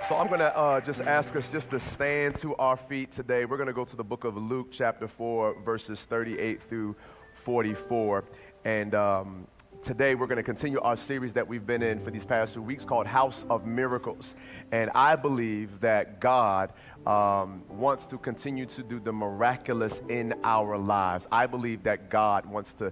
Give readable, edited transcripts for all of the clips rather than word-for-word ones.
So I'm going to just ask us just to stand to our feet today. We're going to go to the book of Luke chapter 4, verses 38 through 44. And today we're going to continue our series that we've been in for these past 2 weeks called House of Miracles. And I believe that God wants to continue to do the miraculous in our lives. I believe that God wants to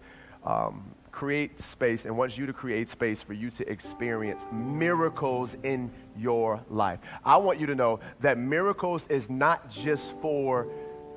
create space and wants you to create space for you to experience miracles in your life. I want you to know that miracles is not just for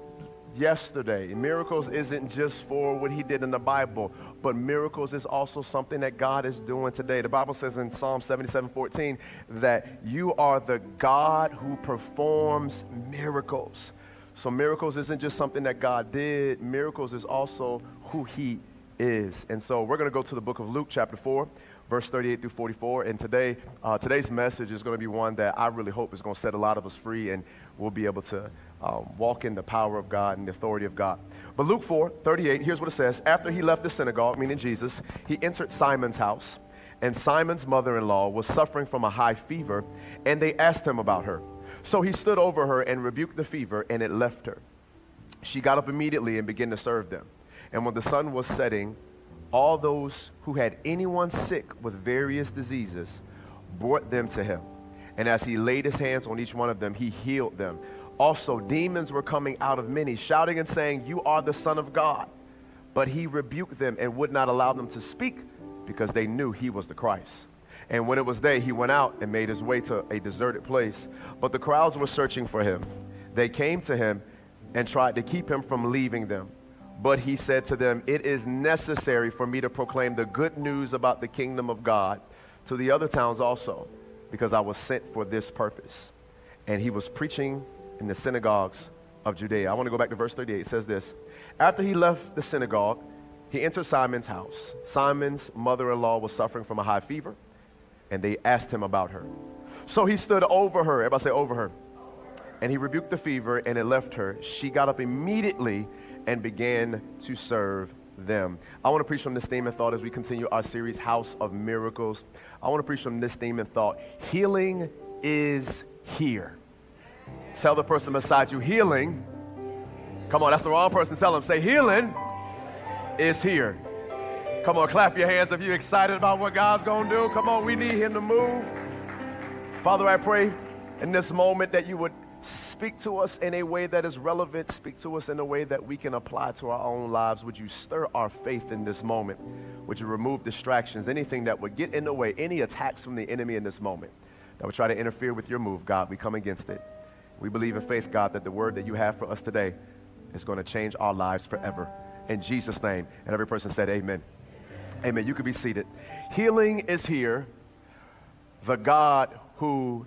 yesterday. Miracles isn't just for what he did in the Bible, but miracles is also something that God is doing today. The Bible says in Psalm 77:14 that you are the God who performs miracles. So miracles isn't just something that God did. Miracles is also who he is. And so we're going to go to the book of Luke chapter 4, verse 38 through 44. And today's message is going to be one that I really hope is going to set a lot of us free, and we'll be able to walk in the power of God and the authority of God. But Luke 4:38, here's what it says. After he left the synagogue, meaning Jesus, he entered Simon's house, and Simon's mother-in-law was suffering from a high fever, and they asked him about her. So he stood over her and rebuked the fever, and it left her. She got up immediately and began to serve them. And when the sun was setting, all those who had anyone sick with various diseases brought them to him. And as he laid his hands on each one of them, he healed them. Also, demons were coming out of many, shouting and saying, "You are the Son of God." But he rebuked them and would not allow them to speak, because they knew he was the Christ. And when it was day, he went out and made his way to a deserted place. But the crowds were searching for him. They came to him and tried to keep him from leaving them. But he said to them, "It is necessary for me to proclaim the good news about the kingdom of God to the other towns also, because I was sent for this purpose." And he was preaching in the synagogues of Judea. I want to go back to verse 38. It says this: After he left the synagogue, he entered Simon's house. Simon's mother-in-law was suffering from a high fever, and they asked him about her. So he stood over her. Everybody say over her. And he rebuked the fever, and it left her. She got up immediately and began to serve them. I want to preach from this theme and thought as we continue our series, House of Miracles. I want to preach from this theme and thought: healing is here. Tell the person beside you, healing. Come on, that's the wrong person. Tell them, say, healing is here. Come on, clap your hands if you're excited about what God's going to do. Come on, we need him to move. Father, I pray in this moment that you would speak to us in a way that is relevant. Speak to us in a way that we can apply to our own lives. Would you stir our faith in this moment? Would you remove distractions, anything that would get in the way, any attacks from the enemy in this moment that would try to interfere with your move? God, we come against it. We believe in faith, God, that the word that you have for us today is going to change our lives forever. In Jesus' name. And every person said amen. Amen. You can be seated. Healing is here. The God who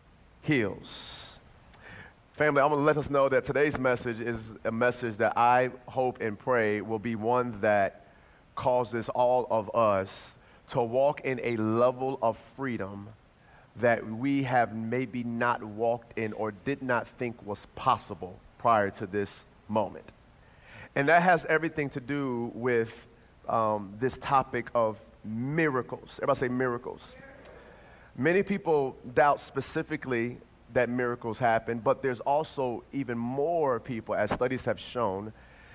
heals. Family, I'm going to let us know that today's message is a message that I hope and pray will be one that causes all of us to walk in a level of freedom that we have maybe not walked in or did not think was possible prior to this moment. And that has everything to do with this topic of miracles. Everybody say miracles. Many people doubt specifically that miracles happen, but there's also even more people, as studies have shown,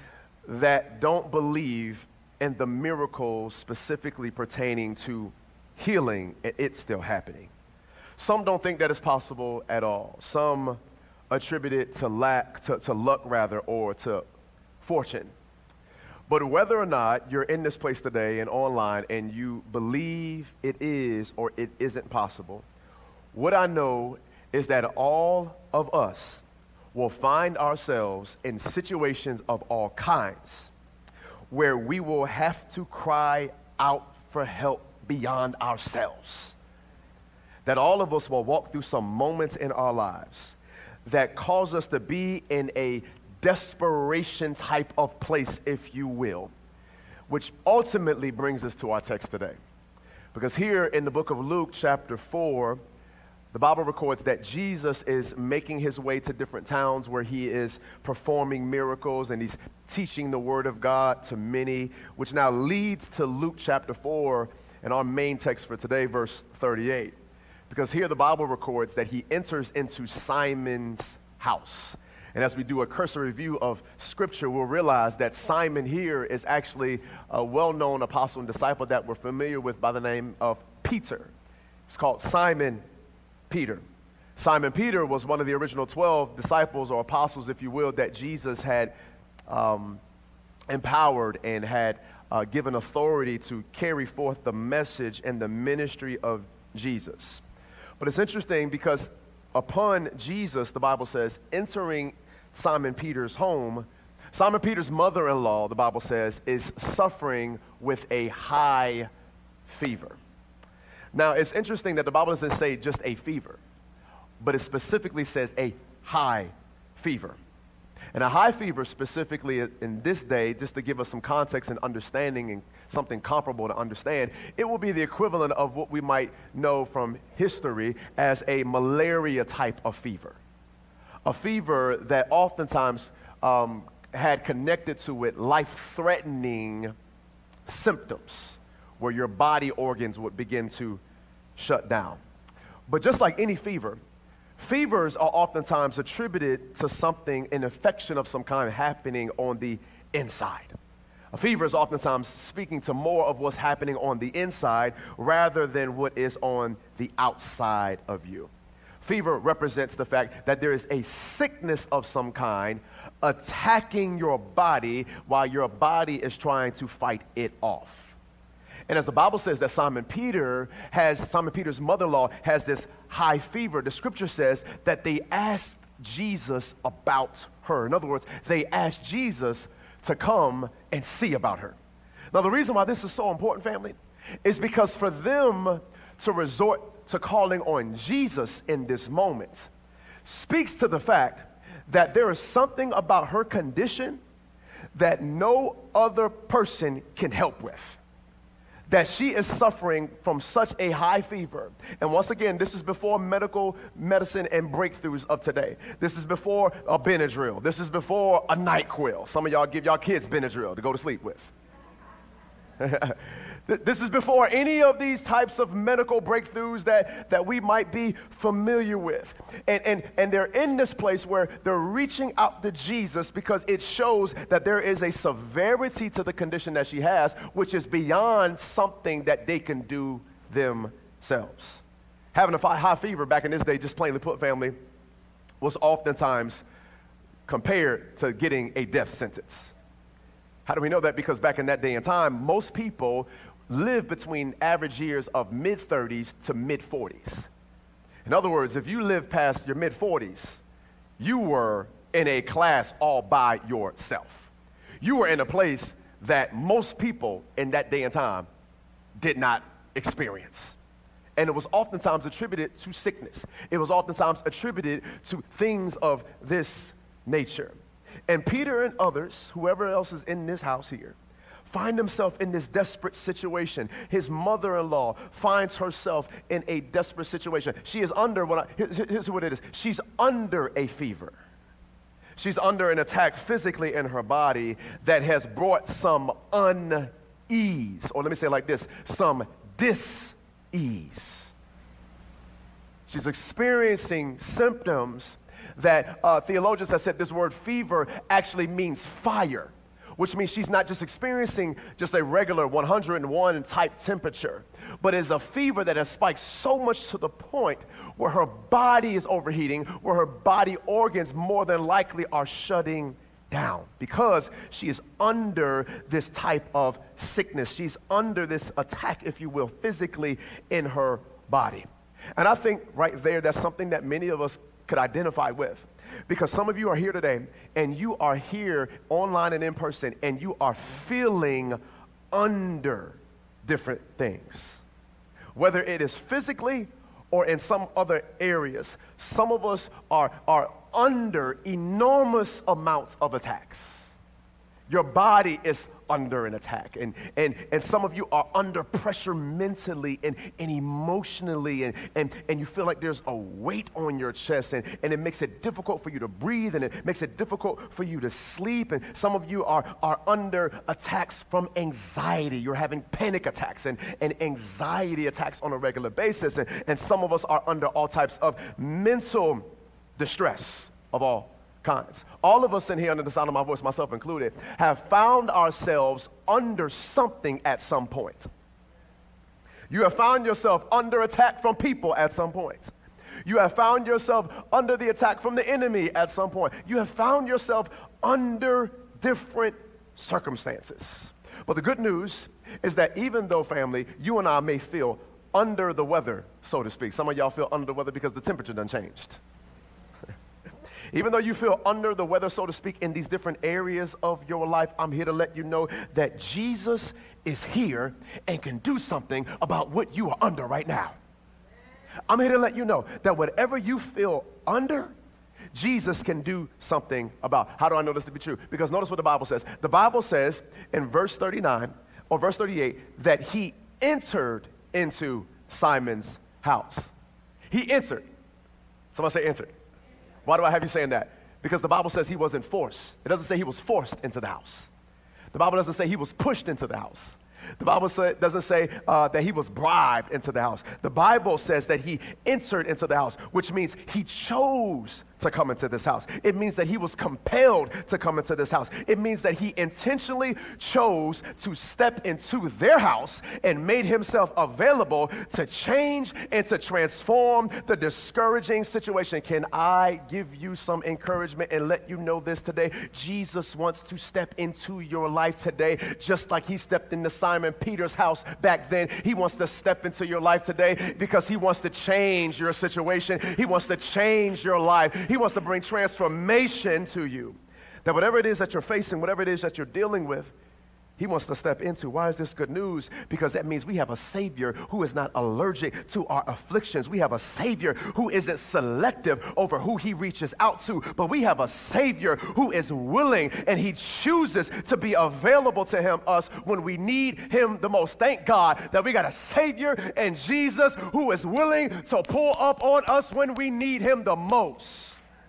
that don't believe in the miracles specifically pertaining to healing, and it's still happening. Some don't think that it's possible at all. Some attribute it to luck rather, or to fortune. But whether or not you're in this place today and online and you believe it is or it isn't possible, what I know is that all of us will find ourselves in situations of all kinds where we will have to cry out for help beyond ourselves. That all of us will walk through some moments in our lives that cause us to be in a desperation type of place, if you will, which ultimately brings us to our text today. Because here in the book of Luke chapter 4, the Bible records that Jesus is making his way to different towns where he is performing miracles and he's teaching the word of God to many, which now leads to Luke chapter 4 and our main text for today, verse 38. because here the Bible records that he enters into Simon's house. And as we do a cursory review of Scripture, we'll realize that Simon here is actually a well-known apostle and disciple that we're familiar with by the name of Peter. It's called Simon Peter. Simon Peter was one of the original 12 disciples or apostles, if you will, that Jesus had empowered and had given authority to carry forth the message and the ministry of Jesus. But it's interesting because upon Jesus, the Bible says, entering Simon Peter's home, Simon Peter's mother-in-law, the Bible says, is suffering with a high fever. Now, it's interesting that the Bible doesn't say just a fever, but it specifically says a high fever. And a high fever specifically in this day, just to give us some context and understanding and something comparable to understand, it will be the equivalent of what we might know from history as a malaria type of fever. A fever that oftentimes had connected to it life-threatening symptoms where your body organs would begin to shut down. But just like any fever, fevers are oftentimes attributed to something, an infection of some kind happening on the inside. A fever is oftentimes speaking to more of what's happening on the inside rather than what is on the outside of you. Fever represents the fact that there is a sickness of some kind attacking your body while your body is trying to fight it off. And as the Bible says that Simon Peter's mother-in-law has this high fever, the scripture says that they asked Jesus about her. In other words, they asked Jesus to come and see about her. Now, the reason why this is so important, family, is because for them to resort to calling on Jesus in this moment speaks to the fact that there is something about her condition that no other person can help with. That she is suffering from such a high fever. And once again, this is before medicine and breakthroughs of today. This is before a Benadryl. This is before a NyQuil. Some of y'all give y'all kids Benadryl to go to sleep with. This is before any of these types of medical breakthroughs that we might be familiar with. And they're in this place where they're reaching out to Jesus because it shows that there is a severity to the condition that she has, which is beyond something that they can do themselves. Having a high fever back in this day, just plainly put, family, was oftentimes compared to getting a death sentence. How do we know that? Because back in that day and time, most people live between average years of mid-30s to mid-40s. In other words, if you live past your mid-40s, you were in a class all by yourself. You were in a place that most people in that day and time did not experience. And it was oftentimes attributed to sickness. It was oftentimes attributed to things of this nature. And Peter and others, whoever else is in this house here, find himself in this desperate situation. His mother-in-law finds herself in a desperate situation. She is under, here's what it is. She's under a fever. She's under an attack physically in her body that has brought some unease, or let me say it like this, some dis-ease. She's experiencing symptoms that theologians have said this word fever actually means fire, which means she's not just experiencing just a regular 101 type temperature, but is a fever that has spiked so much to the point where her body is overheating, where her body organs more than likely are shutting down because she is under this type of sickness. She's under this attack, if you will, physically in her body. And I think right there, that's something that many of us could identify with. Because some of you are here today, and you are here online and in person, and you are feeling under different things. Whether it is physically or in some other areas, some of us are under enormous amounts of attacks. Your body is under an attack. And some of you are under pressure mentally and emotionally, and you feel like there's a weight on your chest, and it makes it difficult for you to breathe, and it makes it difficult for you to sleep. And some of you are under attacks from anxiety. You're having panic attacks and anxiety attacks on a regular basis. And some of us are under all types of mental distress of all kinds. All of us in here, under the sound of my voice, myself included, have found ourselves under something at some point. You have found yourself under attack from people at some point. You have found yourself under the attack from the enemy at some point. You have found yourself under different circumstances. But the good news is that even though, family, you and I may feel under the weather, so to speak. Some of y'all feel under the weather because the temperature done changed. Even though you feel under the weather, so to speak, in these different areas of your life, I'm here to let you know that Jesus is here and can do something about what you are under right now. I'm here to let you know that whatever you feel under, Jesus can do something about. How do I know this to be true? Because notice what the Bible says. The Bible says in verse 39 or verse 38 that he entered into Simon's house. He entered. Somebody say entered. Why do I have you saying that? Because the Bible says he wasn't forced. It doesn't say he was forced into the house. The Bible doesn't say he was pushed into the house. The Bible doesn't say that he was bribed into the house. The Bible says that he entered into the house, which means he chose to come into this house. It means that he was compelled to come into this house. It means that he intentionally chose to step into their house and made himself available to change and to transform the discouraging situation. Can I give you some encouragement and let you know this today? Jesus wants to step into your life today, just like he stepped into Simon Peter's house back then. He wants to step into your life today because he wants to change your situation. He wants to change your life. He wants to bring transformation to you. That whatever it is that you're facing, whatever it is that you're dealing with, he wants to step into. Why is this good news? Because that means we have a Savior who is not allergic to our afflictions. We have a Savior who isn't selective over who he reaches out to, but we have a Savior who is willing, and he chooses to be available to us when we need him the most. Thank God that we got a Savior and Jesus who is willing to pull up on us when we need him the most.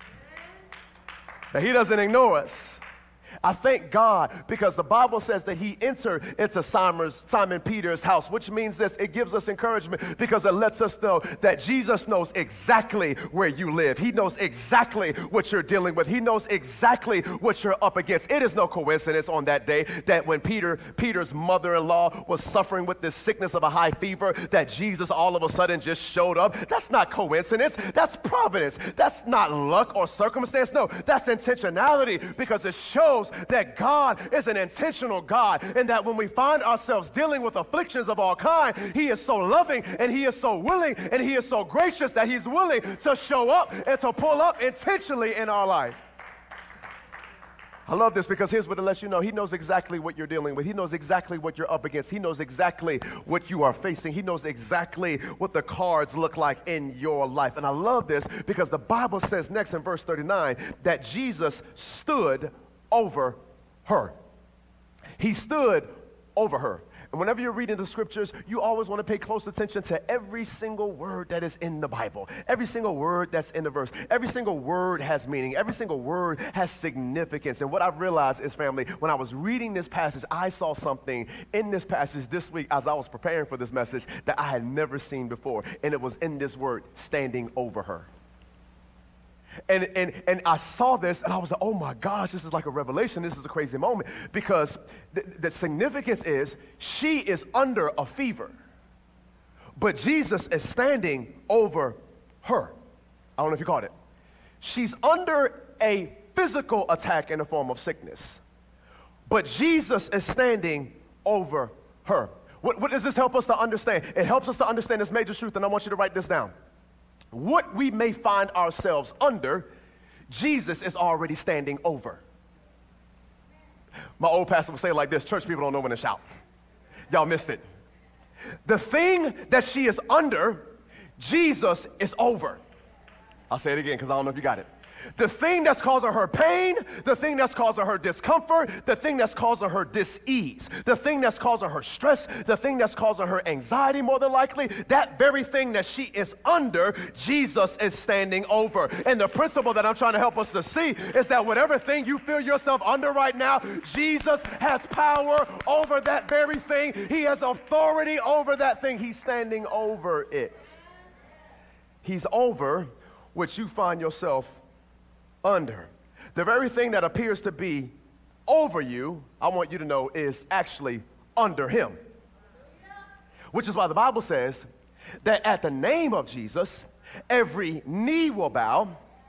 That he doesn't ignore us. I thank God because the Bible says that he entered into Simon Peter's house, which means this: it gives us encouragement because it lets us know that Jesus knows exactly where you live. He knows exactly what you're dealing with. He knows exactly what you're up against. It is no coincidence on that day that when Peter's mother-in-law was suffering with this sickness of a high fever, that Jesus all of a sudden just showed up. That's not coincidence. That's providence. That's not luck or circumstance. No, that's intentionality, because it shows that God is an intentional God, and that when we find ourselves dealing with afflictions of all kind, he is so loving and he is so willing and he is so gracious that he's willing to show up and to pull up intentionally in our life. I love this because here's what it lets you know. He knows exactly what you're dealing with. He knows exactly what you're up against. He knows exactly what you are facing. He knows exactly what the cards look like in your life. And I love this because the Bible says next in verse 39 that Jesus stood over her. He stood over her. And whenever you're reading the scriptures, you always want to pay close attention to every single word that is in the Bible. Every single word that's in the verse. Every single word has meaning. Every single word has significance. And what I've realized is, family, when I was reading this passage, I saw something in this passage this week as I was preparing for this message that I had never seen before. And it was in this word, standing over her. And I saw this and I was like, oh my gosh, this is like a revelation. This is a crazy moment, because the significance is she is under a fever, but Jesus is standing over her. I don't know if you caught it. She's under a physical attack in the form of sickness, but Jesus is standing over her. What does this help us to understand? It helps us to understand this major truth, and I want you to write this down. What we may find ourselves under, Jesus is already standing over. My old pastor would say it like this: church people don't know when to shout. Y'all missed it. The thing that she is under, Jesus is over. I'll say it again because I don't know if you got it. The thing that's causing her pain, the thing that's causing her discomfort, the thing that's causing her dis-ease, the thing that's causing her stress, the thing that's causing her anxiety more than likely, that very thing that she is under, Jesus is standing over. And the principle that I'm trying to help us to see is that whatever thing you feel yourself under right now, Jesus has power over that very thing. He has authority over that thing. He's standing over it. He's over what you find yourself under. The very thing that appears to be over you, I want you to know, is actually under him. Which is why the Bible says that at the name of Jesus, every knee will bow,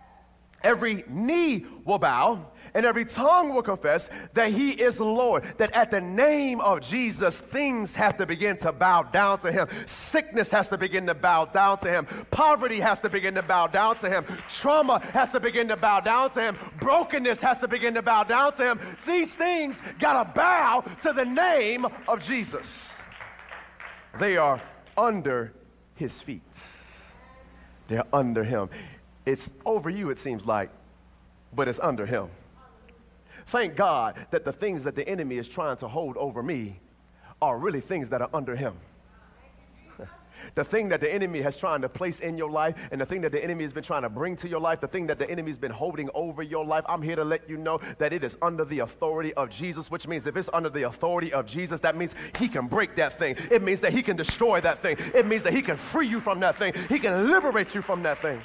and every tongue will confess that he is Lord. That at the name of Jesus, things have to begin to bow down to him. Sickness has to begin to bow down to him. Poverty has to begin to bow down to him. Trauma has to begin to bow down to him. Brokenness has to begin to bow down to him. These things gotta bow to the name of Jesus. They are under his feet. They're under him. It's over you, it seems like, but it's under him. Thank God that the things that the enemy is trying to hold over me are really things that are under him. The thing that the enemy has trying to place in your life and the thing that the enemy has been trying to bring to your life, the thing that the enemy has been holding over your life, I'm here to let you know that it is under the authority of Jesus, which means if it's under the authority of Jesus, that means he can break that thing. It means that he can destroy that thing. It means that he can free you from that thing. He can liberate you from that thing.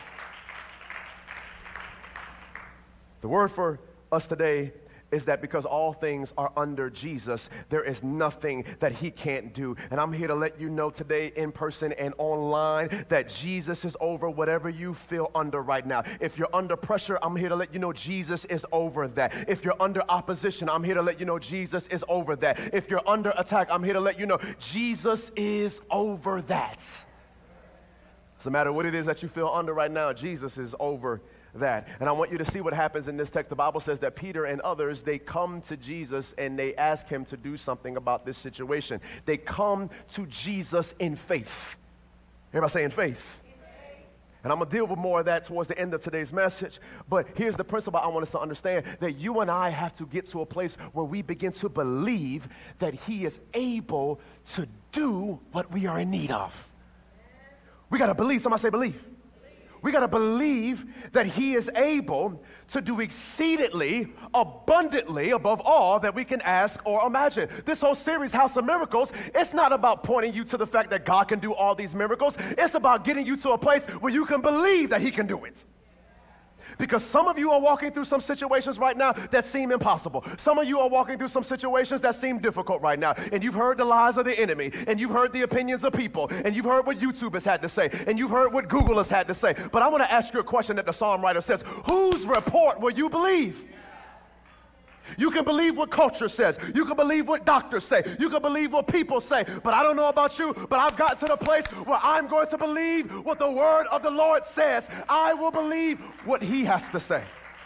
The word for us today is that because all things are under Jesus, there is nothing that he can't do. And I'm here to let you know today, in person and online, that Jesus is over whatever you feel under right now. If you're under pressure, I'm here to let you know Jesus is over that. If you're under opposition, I'm here to let you know Jesus is over that. If you're under attack, I'm here to let you know Jesus is over that. Doesn't matter what it is that you feel under right now, Jesus is over that. And I want you to see what happens in this text. The Bible says that Peter and others, they come to Jesus and they ask him to do something about this situation. They come to Jesus in faith. Everybody say in faith. And I'm going to deal with more of that towards the end of today's message. But here's the principle I want us to understand, that you and I have to get to a place where we begin to believe that he is able to do what we are in need of. We got to believe. Somebody say believe. We got to believe that he is able to do exceedingly, abundantly, above all that we can ask or imagine. This whole series, House of Miracles, it's not about pointing you to the fact that God can do all these miracles. It's about getting you to a place where you can believe that he can do it. Because some of you are walking through some situations right now that seem impossible. Some of you are walking through some situations that seem difficult right now. And you've heard the lies of the enemy. And you've heard the opinions of people. And you've heard what YouTube has had to say. And you've heard what Google has had to say. But I want to ask you a question that the psalm writer says. Whose report will you believe? You can believe what culture says. You can believe what doctors say. You can believe what people say. But I don't know about you, but I've got to the place where I'm going to believe what the word of the Lord says. I will believe what he has to say.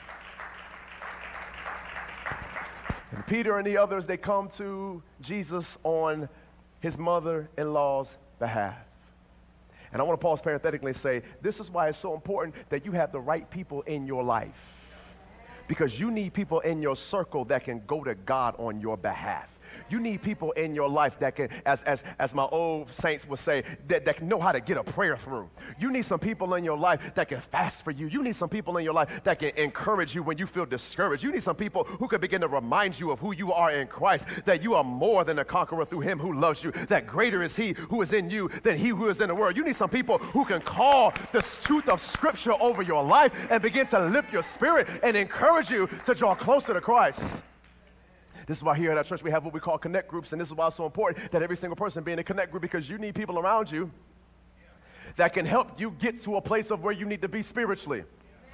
And Peter and the others, they come to Jesus on his mother-in-law's behalf. And I want to pause parenthetically and say, this is why it's so important that you have the right people in your life. Because you need people in your circle that can go to God on your behalf. You need people in your life that can, as my old saints would say, that can know how to get a prayer through. You need some people in your life that can fast for you. You need some people in your life that can encourage you when you feel discouraged. You need some people who can begin to remind you of who you are in Christ, that you are more than a conqueror through him who loves you, that greater is he who is in you than he who is in the world. You need some people who can call the truth of Scripture over your life and begin to lift your spirit and encourage you to draw closer to Christ. This is why here at our church we have what we call connect groups, and this is why it's so important that every single person be in a connect group, because you need people around you that can help you get to a place of where you need to be spiritually.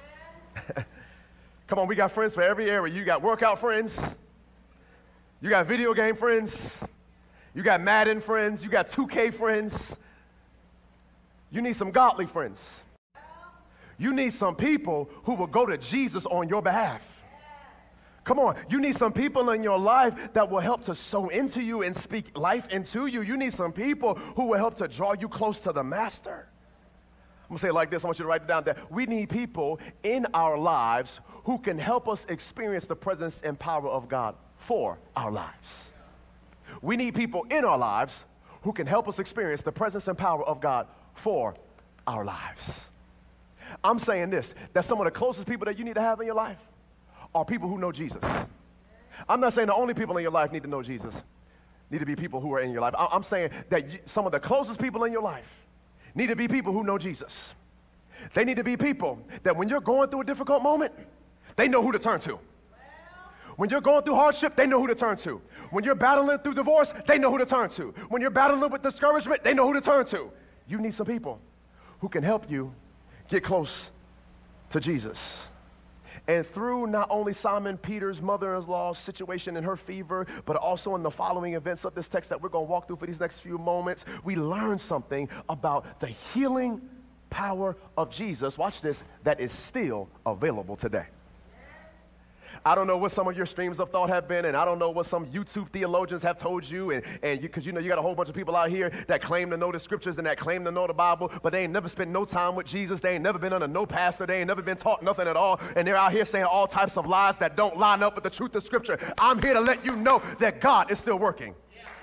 Come on, we got friends for every area. You got workout friends. You got video game friends. You got Madden friends. You got 2K friends. You need some godly friends. You need some people who will go to Jesus on your behalf. Come on, you need some people in your life that will help to sow into you and speak life into you. You need some people who will help to draw you close to the Master. going to say it like this. I want you to write it down. That we need people in our lives who can help us experience the presence and power of God for our lives. We need people in our lives who can help us experience the presence and power of God for our lives. I'm saying this, that some of the closest people that you need to have in your life are people who know Jesus. I'm not saying the only people in your life need to know Jesus, need to be people who are in your life. I'm saying that some of the closest people in your life need to be people who know Jesus. They need to be people that when you're going through a difficult moment, they know who to turn to. When you're going through hardship, they know who to turn to. When you're battling through divorce, they know who to turn to. When you're battling with discouragement, they know who to turn to. You need some people who can help you get close to Jesus. And through not only Simon Peter's mother-in-law's situation and her fever, but also in the following events of this text that we're going to walk through for these next few moments, we learn something about the healing power of Jesus, watch this, that is still available today. I don't know what some of your streams of thought have been, and I don't know what some YouTube theologians have told you, and because you got a whole bunch of people out here that claim to know the scriptures and that claim to know the Bible, but they ain't never spent no time with Jesus. They ain't never been under no pastor. They ain't never been taught nothing at all, and they're out here saying all types of lies that don't line up with the truth of Scripture. I'm here to let you know that God is still working.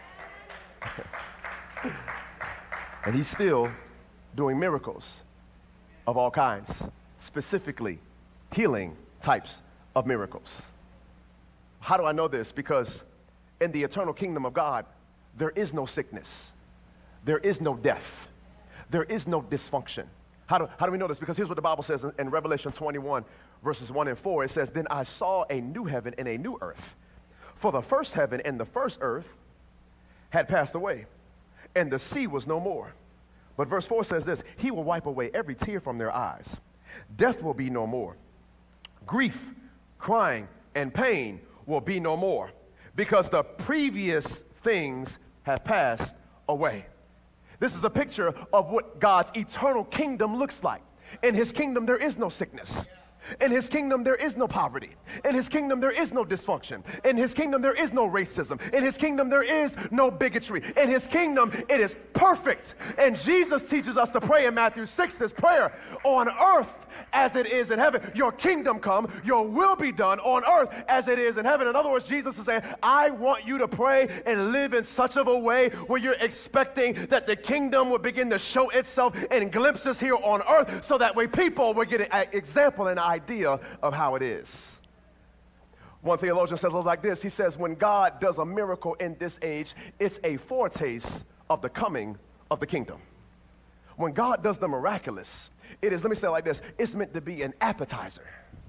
And he's still doing miracles of all kinds, specifically healing types of miracles. How do I know this? Because in the eternal kingdom of God, there is no sickness. There is no death. There is no dysfunction. How do we know this? Because here's what the Bible says in Revelation 21, verses 1 and 4. It says, "Then I saw a new heaven and a new earth. For the first heaven and the first earth had passed away, and the sea was no more." But verse 4 says this, "He will wipe away every tear from their eyes. Death will be no more. Grief, crying, and pain will be no more, because the previous things have passed away." This is a picture of what God's eternal kingdom looks like. In his kingdom, there is no sickness. In his kingdom, there is no poverty. In his kingdom, there is no dysfunction. In his kingdom, there is no racism. In his kingdom, there is no bigotry. In his kingdom, it is perfect. And Jesus teaches us to pray in Matthew 6, this prayer, "On earth as it is in heaven. Your kingdom come, your will be done on earth as it is in heaven." In other words, Jesus is saying, I want you to pray and live in such of a way where you're expecting that the kingdom will begin to show itself in glimpses here on earth, so that way people will get an example and an idea of how it is. One theologian says it like this. He says, when God does a miracle in this age, it's a foretaste of the coming of the kingdom. When God does the miraculous, it is, let me say it like this, it's meant to be an appetizer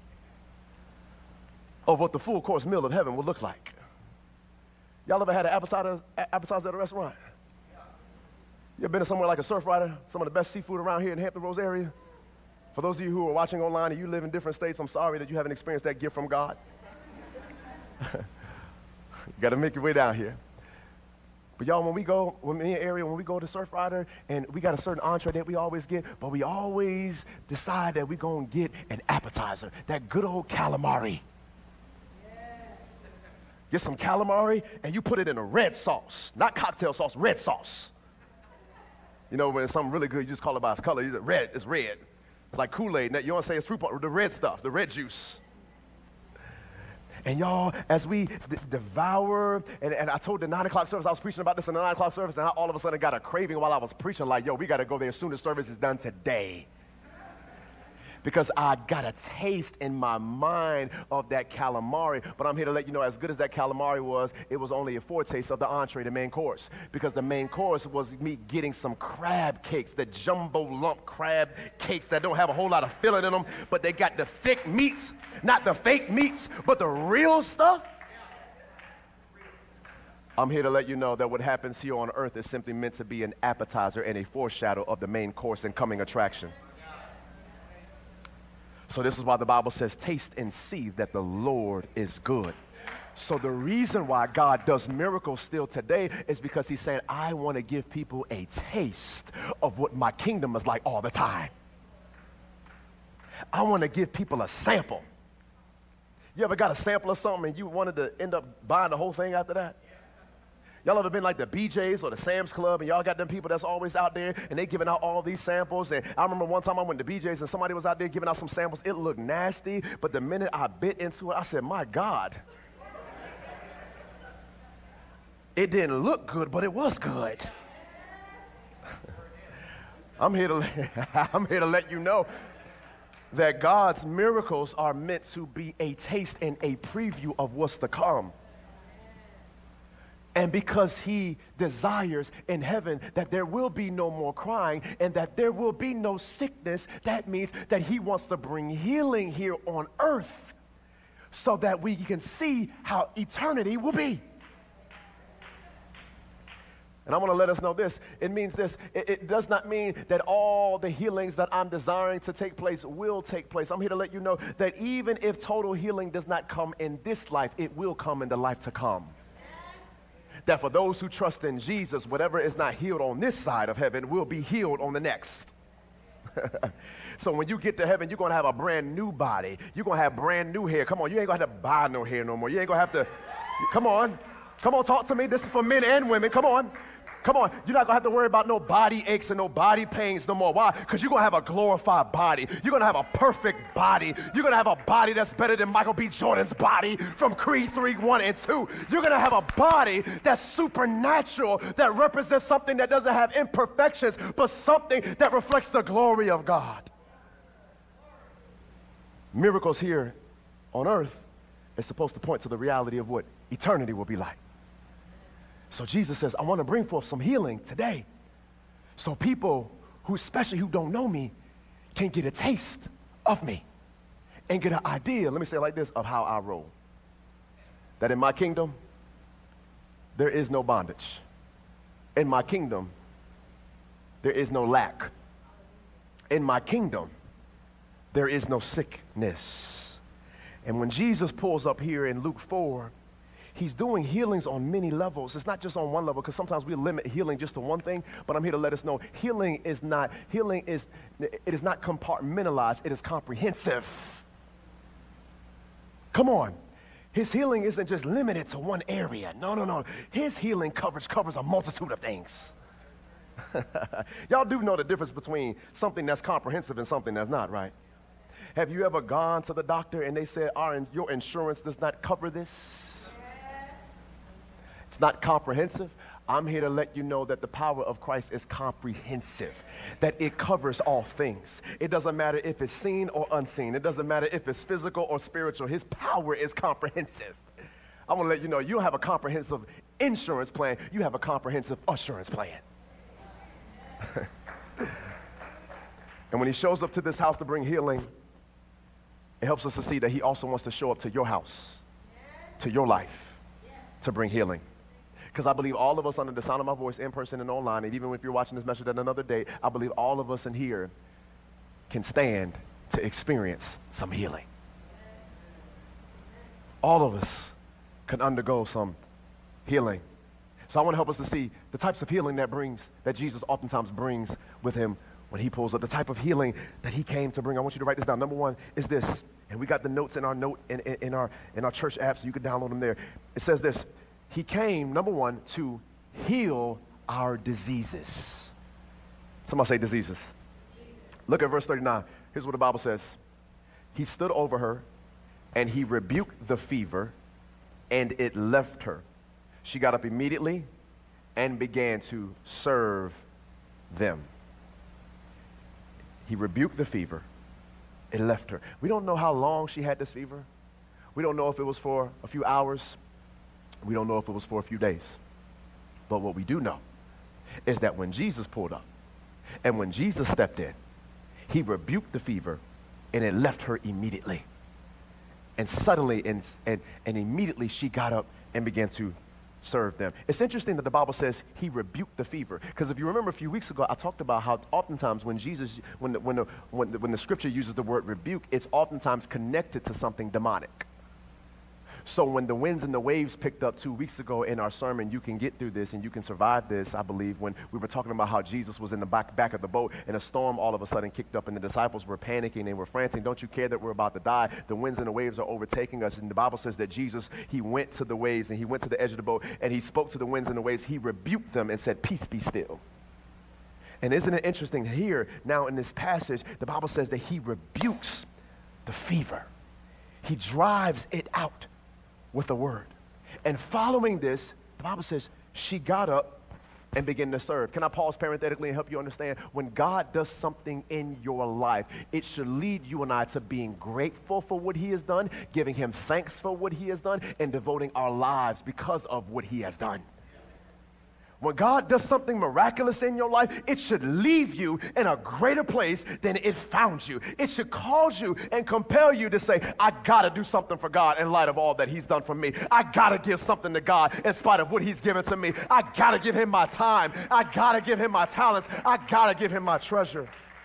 of what the full course meal of heaven will look like. Y'all ever had an appetizer at a restaurant? You ever been to somewhere like a Surf Rider? Some of the best seafood around here in the Hampton Roads area? For those of you who are watching online and you live in different states, I'm sorry that you haven't experienced that gift from God. You got to make your way down here. But y'all, when we go to Surf Rider, and we got a certain entree that we always get, but we always decide that we're going to get an appetizer, that good old calamari. Yeah. Get some calamari, and you put it in a red sauce, not cocktail sauce, red sauce. You know, when it's something really good, you just call it by its color. It's red. It's red. It's like Kool-Aid. You want to say it's fruit punch, the red stuff, the red juice. And y'all, as we devour, and I told the 9 o'clock service, I was preaching about this in the 9 o'clock service, and I all of a sudden got a craving while I was preaching, like, yo, we got to go there as soon as service is done today. Because I got a taste in my mind of that calamari. But I'm here to let you know, as good as that calamari was, it was only a foretaste of the entree, the main course. Because the main course was me getting some crab cakes, the jumbo lump crab cakes that don't have a whole lot of filling in them, but they got the thick meats, not the fake meats, but the real stuff. I'm here to let you know that what happens here on earth is simply meant to be an appetizer and a foreshadow of the main course and coming attraction. So this is why the Bible says, taste and see that the Lord is good. So the reason why God does miracles still today is because he's saying, I want to give people a taste of what my kingdom is like all the time. I want to give people a sample. You ever got a sample of something and you wanted to end up buying the whole thing after that? Y'all ever been like the BJ's or the Sam's Club, and y'all got them people that's always out there, and they giving out all these samples? And I remember one time I went to BJ's, and somebody was out there giving out some samples. It looked nasty, but the minute I bit into it, I said, my God. It didn't look good, but it was good. I'm here to let you know that God's miracles are meant to be a taste and a preview of what's to come. And because he desires in heaven that there will be no more crying and that there will be no sickness, that means that he wants to bring healing here on earth so that we can see how eternity will be. And I want to let us know this. It means this. It does not mean that all the healings that I'm desiring to take place will take place. I'm here to let you know that even if total healing does not come in this life, it will come in the life to come. That for those who trust in Jesus, whatever is not healed on this side of heaven will be healed on the next. So when you get to heaven, you're going to have a brand new body. You're going to have brand new hair. Come on, you ain't going to have to buy no hair no more. You ain't going to have to, come on, talk to me. This is for men and women. Come on. You're not going to have to worry about no body aches and no body pains no more. Why? Because you're going to have a glorified body. You're going to have a perfect body. You're going to have a body that's better than Michael B. Jordan's body from Creed 3, 1, and 2. You're going to have a body that's supernatural, that represents something that doesn't have imperfections, but something that reflects the glory of God. Miracles here on earth is supposed to point to the reality of what eternity will be like. So Jesus says, I want to bring forth some healing today so people who, especially who don't know me, can get a taste of me and get an idea, let me say it like this, of how I roll. That in my kingdom, there is no bondage. In my kingdom, there is no lack. In my kingdom, there is no sickness. And when Jesus pulls up here in Luke 4, he's doing healings on many levels. It's not just on one level, because sometimes we limit healing just to one thing, but I'm here to let us know it is not compartmentalized, it is comprehensive. Come on. His healing isn't just limited to one area. No. His healing covers a multitude of things. Y'all do know the difference between something that's comprehensive and something that's not, right? Have you ever gone to the doctor and they said, your insurance does not cover this? It's not comprehensive. I'm here to let you know that the power of Christ is comprehensive, that it covers all things. It doesn't matter if it's seen or unseen. It doesn't matter if it's physical or spiritual. His power is comprehensive. I want to let you know, you don't have a comprehensive insurance plan. You have a comprehensive assurance plan. And when he shows up to this house to bring healing, it helps us to see that he also wants to show up to your house, to your life, to bring healing. Because I believe all of us under the sound of my voice, in person and online, and even if you're watching this message at another day, I believe all of us in here can stand to experience some healing. All of us can undergo some healing. So I want to help us to see the types of healing that Jesus oftentimes brings with him when he pulls up, the type of healing that he came to bring. I want you to write this down. Number one is this, and we got the notes in our church app, so you can download them there. It says this: he came, number one, to heal our diseases. Somebody say diseases. Look at verse 39. Here's what the Bible says. He stood over her, and he rebuked the fever, and it left her. She got up immediately and began to serve them. He rebuked the fever. It left her. We don't know how long she had this fever. We don't know if it was for a few hours. We don't know if it was for a few days. But what we do know is that when Jesus pulled up and when Jesus stepped in, he rebuked the fever and it left her immediately. And suddenly and immediately she got up and began to serve them. It's interesting that the Bible says he rebuked the fever, because if you remember a few weeks ago, I talked about how oftentimes when the scripture uses the word rebuke, it's oftentimes connected to something demonic. So when the winds and the waves picked up 2 weeks ago in our sermon, you can get through this and you can survive this, I believe, when we were talking about how Jesus was in the back of the boat and a storm all of a sudden kicked up and the disciples were panicking and were frantic. Don't you care that we're about to die? The winds and the waves are overtaking us. And the Bible says that Jesus, he went to the waves and he went to the edge of the boat and he spoke to the winds and the waves. He rebuked them and said, "Peace, be still." And isn't it interesting here now in this passage, the Bible says that he rebukes the fever. He drives it out with a word. And following this, the Bible says she got up and began to serve. Can I pause parenthetically and help you understand? When God does something in your life, it should lead you and I to being grateful for what he has done, giving him thanks for what he has done, and devoting our lives because of what he has done. When God does something miraculous in your life, it should leave you in a greater place than it found you. It should cause you and compel you to say, I got to do something for God in light of all that he's done for me. I got to give something to God in spite of what he's given to me. I got to give him my time. I got to give him my talents. I got to give him my treasure.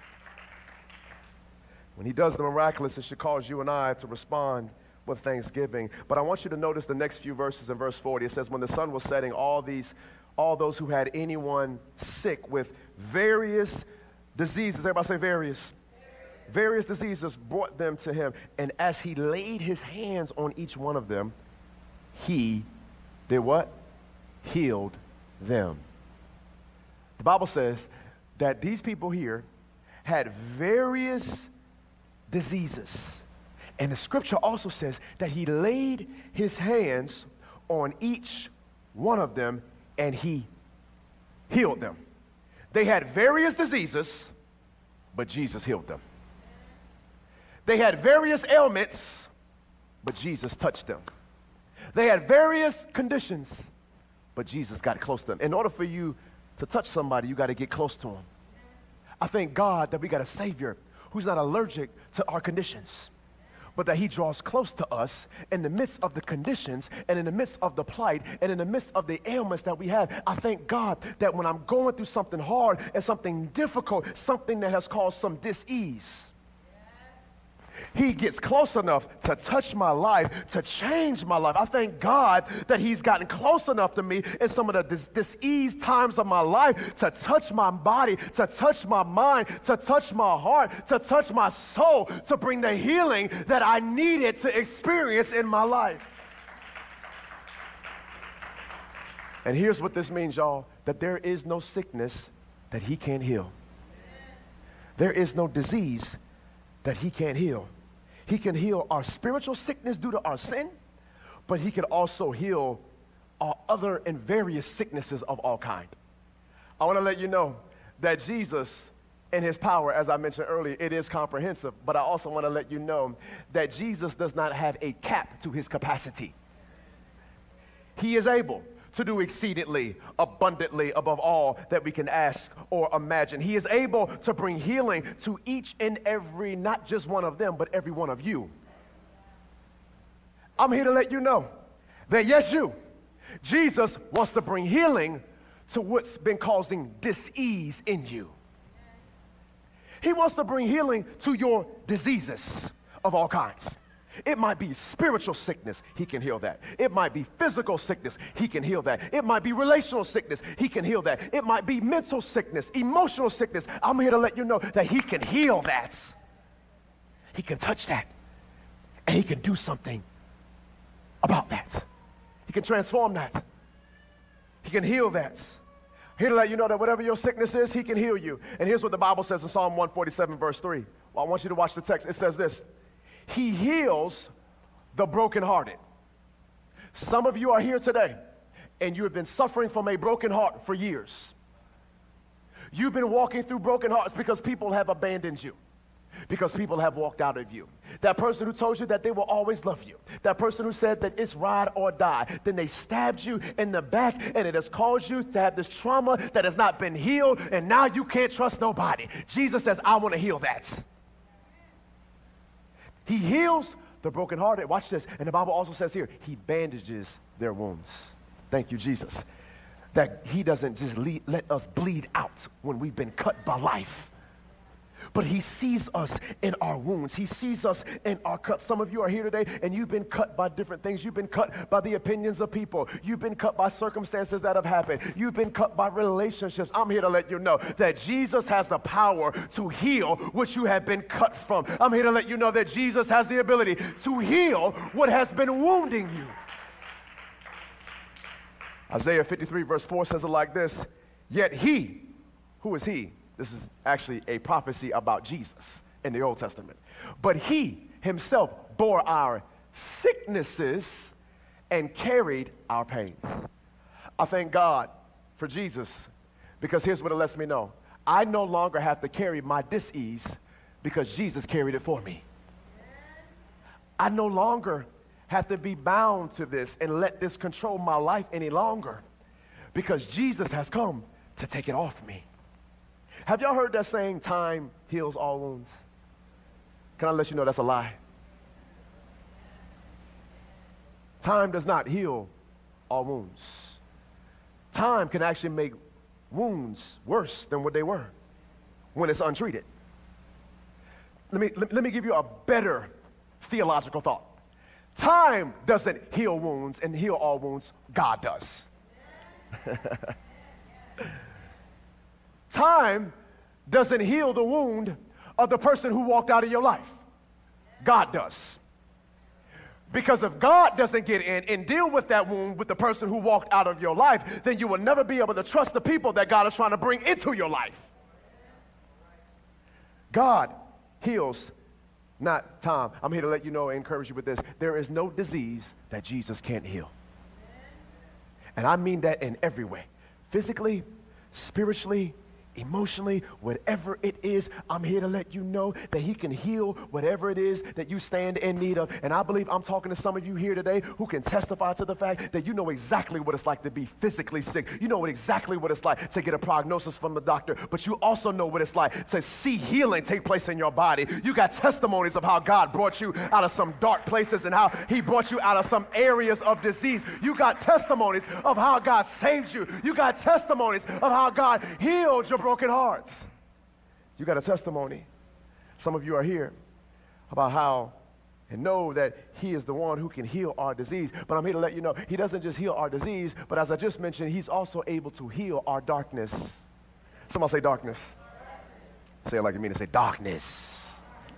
When he does the miraculous, it should cause you and I to respond with thanksgiving. But I want you to notice the next few verses in verse 40. It says, when the sun was setting, all those who had anyone sick with various diseases, everybody say various. Various diseases brought them to him. And as he laid his hands on each one of them, he did what? Healed them. The Bible says that these people here had various diseases. And the scripture also says that he laid his hands on each one of them and he healed them. They had various diseases, but Jesus healed them. They had various ailments, but Jesus touched them. They had various conditions, but Jesus got close to them. In order for you to touch somebody, you got to get close to them. I thank God that we got a Savior who's not allergic to our conditions, but that he draws close to us in the midst of the conditions and in the midst of the plight and in the midst of the ailments that we have. I thank God that when I'm going through something hard and something difficult, something that has caused some dis-ease, he gets close enough to touch my life, to change my life. I thank God that he's gotten close enough to me in some of the dis-ease times of my life to touch my body, to touch my mind, to touch my heart, to touch my soul, to bring the healing that I needed to experience in my life. And here's what this means, y'all, that there is no sickness that he can't heal. There is no disease that he can't heal. He can heal our spiritual sickness due to our sin, but he can also heal our other and various sicknesses of all kind. I want to let you know that Jesus and his power, as I mentioned earlier, it is comprehensive, but I also want to let you know that Jesus does not have a cap to his capacity. He is able to do exceedingly, abundantly, above all that we can ask or imagine. He is able to bring healing to each and every, not just one of them, but every one of you. I'm here to let you know that yes, Jesus wants to bring healing to what's been causing dis-ease in you. He wants to bring healing to your diseases of all kinds. It might be spiritual sickness, he can heal that. It might be physical sickness, he can heal that. It might be relational sickness, he can heal that. It might be mental sickness, emotional sickness. I'm here to let you know that he can heal that. He can touch that. And he can do something about that. He can transform that. He can heal that. Here to let you know that whatever your sickness is, he can heal you. And here's what the Bible says in Psalm 147, verse 3. Well, I want you to watch the text. It says this: he heals the brokenhearted. Some of you are here today, and you have been suffering from a broken heart for years. You've been walking through broken hearts because people have abandoned you, because people have walked out of you. That person who told you that they will always love you. That person who said that it's ride or die. Then they stabbed you in the back, and it has caused you to have this trauma that has not been healed, and now you can't trust nobody. Jesus says, I want to heal that. He heals the brokenhearted. Watch this. And the Bible also says here, he bandages their wounds. Thank you, Jesus. That he doesn't just let us bleed out when we've been cut by life. But he sees us in our wounds. He sees us in our cuts. Some of you are here today and you've been cut by different things. You've been cut by the opinions of people. You've been cut by circumstances that have happened. You've been cut by relationships. I'm here to let you know that Jesus has the power to heal what you have been cut from. I'm here to let you know that Jesus has the ability to heal what has been wounding you. Isaiah 53 verse 4 says it like this, yet he, who is he? This is actually a prophecy about Jesus in the Old Testament. But he himself bore our sicknesses and carried our pains. I thank God for Jesus because here's what it lets me know. I no longer have to carry my dis-ease because Jesus carried it for me. I no longer have to be bound to this and let this control my life any longer because Jesus has come to take it off me. Have y'all heard that saying, time heals all wounds? Can I let you know that's a lie? Time does not heal all wounds. Time can actually make wounds worse than what they were when it's untreated. Let me give you a better theological thought. Time doesn't heal wounds and heal all wounds. God does. Time doesn't heal the wound of the person who walked out of your life. God does. Because if God doesn't get in and deal with that wound with the person who walked out of your life, then you will never be able to trust the people that God is trying to bring into your life. God heals, not time. I'm here to let you know and encourage you with this. There is no disease that Jesus can't heal. And I mean that in every way. Physically, spiritually, emotionally, whatever it is, I'm here to let you know that he can heal whatever it is that you stand in need of. And I believe I'm talking to some of you here today who can testify to the fact that you know exactly what it's like to be physically sick. You know exactly what it's like to get a prognosis from the doctor, but you also know what it's like to see healing take place in your body. You got testimonies of how God brought you out of some dark places and how he brought you out of some areas of disease. You got testimonies of how God saved you. You got testimonies of how God healed your broken hearts. You got a testimony. Some of you are here about how and know that he is the one who can heal our disease. But I'm here to let you know he doesn't just heal our disease, but as I just mentioned, he's also able to heal our darkness. Someone say darkness. Say it like you mean to say darkness.